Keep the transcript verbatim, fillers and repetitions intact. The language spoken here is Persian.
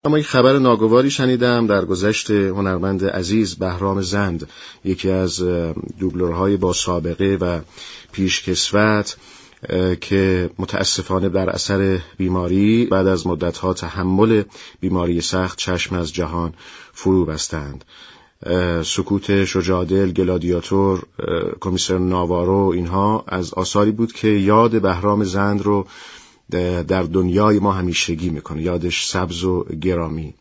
اما یک خبر ناگواری شنیدم در گذشت هنرمند عزیز بهرام زند، یکی از دوبلورهای با سابقه و پیشکسوت که متاسفانه در اثر بیماری بعد از مدتها تحمل بیماری سخت چشم از جهان فرو بستند. سکوت شجاع‌دل، گلادیاتور، کمیسر ناوارو، اینها از آثاری بود که یاد بهرام زند رو در دنیای ما همیشگی میکنه، یادش سبز و گرامی.